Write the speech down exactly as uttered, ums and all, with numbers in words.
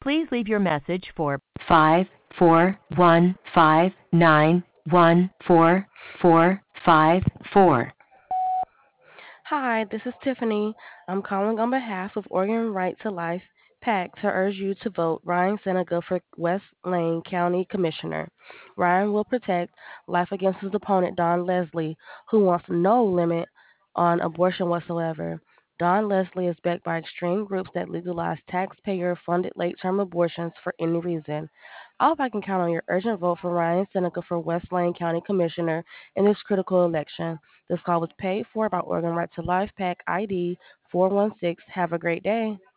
Please leave your message for five four one five nine one four four five four. Hi, this is Tiffany. I'm calling on behalf of Oregon Right to Life PAC to urge you to vote Ryan Seneca for West Lane County Commissioner. Ryan will protect life against his opponent, Don Leslie, who wants no limit on abortion whatsoever. Don Leslie is backed by extreme groups that legalize taxpayer funded late term abortions for any reason. I hope I can count on your urgent vote for Ryan Seneca for West Lane County Commissioner in this critical election. This call was paid for by Oregon Right to Life PAC I D four one six. Have a great day.